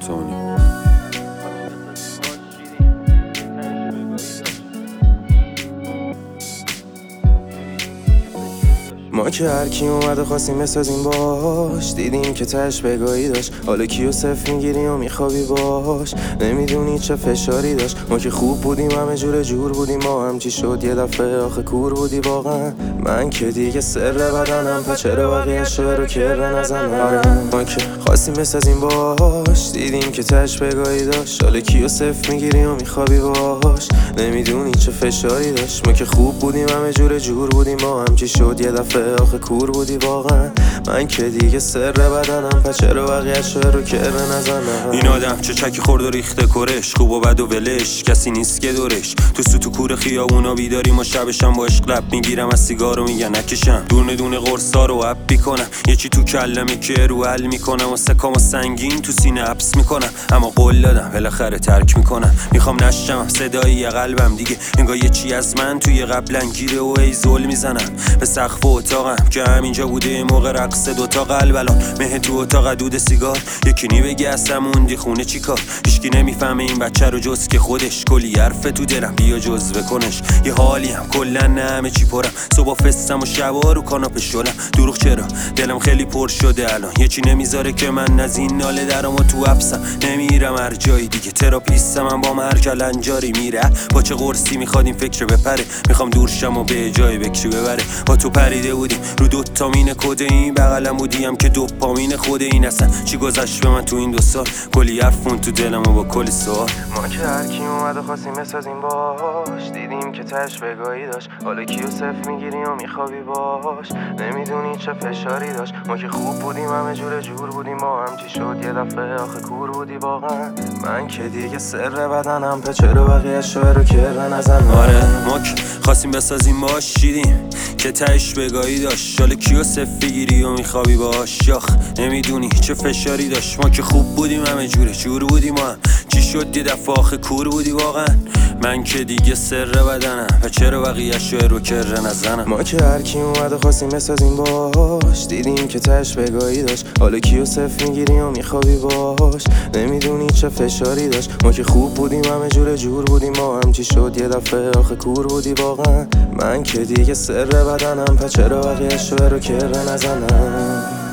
تونی. ما که هر کی اومده خواستیم بسازیم باش، دیدیم که تش بگاهی داشت. حالا کیو صفر میگیری و میخوابی باش، نمیدونی چه فشاری داشت. ما که خوب بودیم همه جور بودیم، ما هم چی شد یه دفعه آخه کور بودی واقعا. من که دیگه سر بدنم، پس چرا بقیه شعر رو کره نزنم. ما که خواستیم بسازیم باش، دیدیم که تش بگاهی داشت. حالا کیو صفر میگیری و میخوابی باش، نمیدونی چه فشاری داشت. ما که خوب بودیم همه جور بودیم، ما هم چی شد یه دفعه آخه کور بودی واقعا. من که دیگه سر بدنم، پس چرا بقیه شعر رو کره نزنم. این آدم چه چکی خورد و ریخته کرش، خوب و بد و ولش کسی نیست که دورش. تو سوتو کور خیابونا بیداری، ما شبشم با عشق لب میگیرم از سیگارو میگن نکشم. دونه دونه قرصا رو اپ میکنم، یه چی تو کلمه که رو حل میکنم و سکامو سنگین تو سینه حبس میکنم. اما قول دادم بالاخره ترک میکنم، میخوام نشم صدای قلبم دیگه. انگار یه چی از من توی قبلن گیره و ای زل میزنم به سقف اتاقم که همینجا بوده موقع رقص دوتا قلب. الان مه تو اتاق دود سیگار، یکی نی بگه اصلا موندی خونه چیکار. هیچکی نمیفهمه این بچه رو جز که خودش. کلی حرف تو دلم بیا جزوه کنش، یه حالی هم کلا نه همه چی پرم. صبح فستم و شبا رو کاناپه شلم. دروغ چرا دلم خیلی پر شده الان، یه چی نمیذاره که من از این ناله درام و تو حبسم. نمیرم هر جایی دیگه، تراپیستم من با هر کلنجاری میره. با چه قرصی میخواد این فکر بپره، میخوام دور شم و به جای بکری ببره. با تو پریده بودیم رو دوتامین کد این بغلم بودیم که دوپامین خود این. اصلا چی گذشت به من تو این 2 سال، کلی حرفون تو دلم و با کلی سوال. ما که هر کی اومده خواستیم بسازیم باش، دیدیم که تش بگاهی داشت. حالا کیو صفر میگیری و میخوابی باش، نمیدونی چه فشاری داشت. ما که خوب بودیم همه جور بودیم، ما هم چی شد یه دفعه آخه کور بودی واقعا. من که دیگه سر بدنم، پس چرا بقیه شعر رو کره نزنم. آره ما که خواستیم بسازیم باش، دیدیم که تش بگاهی داشت. حالا کیو صفر بگیری و میخوابی باش، یاخ نمیدونی چه فشاری داشت. ما که خوب بودیم همه جور بودیم، ما هم چی شد یه دفعه آخه کور بودی واقعا. من که دیگه سر بدنم، پس چرا بقیه شعر رو کره نزنم. ما که هر کی اومده خواستیم بسازیم باش، دیدیم که تش بگاهی داشت. حالا کیو صفر میگیری و میخوابی باش، نمیدونی چه فشاری داشت. ما که خوب بودیم همه جور بودیم، ما هم چی شد یه دفعه آخه کور بودی واقعا. من که دیگه سر بدنم، پس چرا بقیه شعر رو کره نزنم.